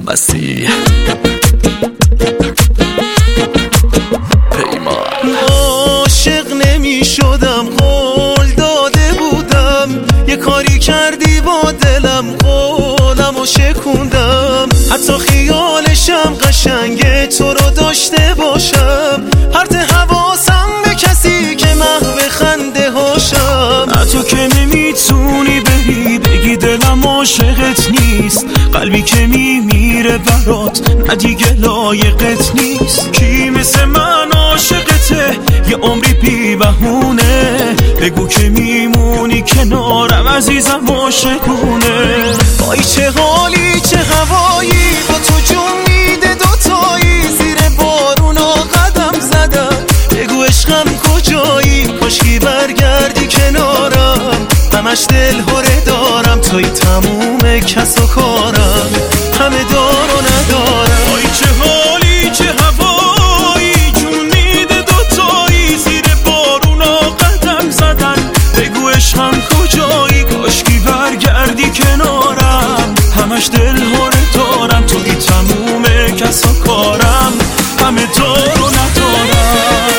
مسیح پیمان. عاشق نمی شدم، قول داده بودم، یه کاری کردی با دلم، قولمو شکوندم. حتی خیالشم قشنگه تو رو داشته باشم، پرت حواسم به کسی که محو خنده هاشم. تو که نمیتونی بری بگی دلم عاشقت نیست، قلبی که میمیره برات نه دیگه لایقت نیست. کی مثل من عاشقته یه عمری بی بهونه، بگو که میمونی کنارم عزیزم عاشقونه. وای چه حالی چه هوایی با تو جون میده دوتایی، زیر بارونا قدم زدم، بگو عشقم کجایی، کاشکی برگردی کنارم، همش دل هره دارم، توی تموم کس و کارم، همه دار و ندارم. وای چه حالی چه هوایی جون میده دوتایی، زیر بارونا قدم زدن، بگو عشقم کجایی، کاشکی برگردی کنارم، همش دل هره دارم، توی تموم کس و کارم، همه دار و ندارم.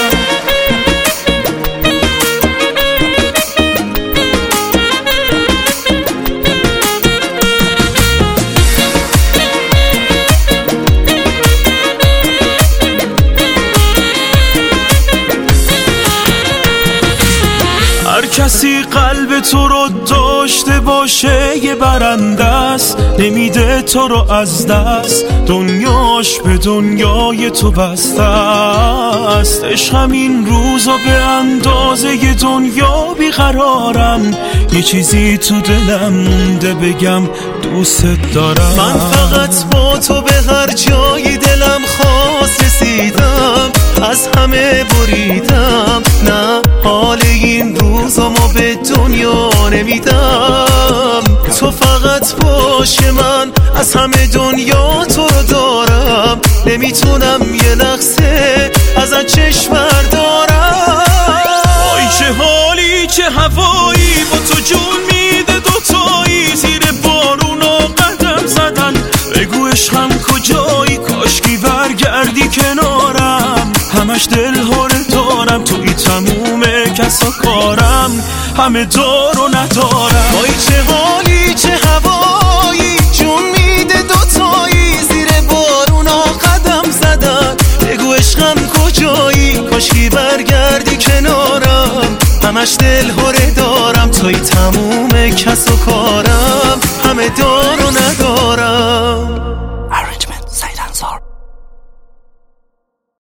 هر کسی قلب تو رو داشته باشه یه برنده است، نمیده تو رو از دست، دنیاش به دنیای تو بسته است. عشقم این روزا به اندازه ی دنیا بیقرارم، یه چیزی تو دلم مونده بگم دوست دارم. من فقط با تو به هر جایی دلم خواست رسیدم، از همه بریدم، نه حال این روزامو به دنیا نمیدم. تو فقط باشه من از همه دنیا تو رو دارم، نمیتونم یه لحظه ازت چشم بردارم. وای چه حالی چه هوایی با تو جون میده دوتایی، زیر بارونا قدم زدن، بگو عشقم کجایی، کاشکی برگردی کنارم، همش دل هره دارم، توی تموم کس و کارم، همه دار و ندارم. وای چه حالی چه هوایی جون میده دوتایی، زیر بارونا قدم زدن، بگو عشقم کجایی، کاشکی برگردی کنارم، همش دل هره دارم، توی تموم کس و کارم، همه دار و ندارم. Arrangement سعید انصار.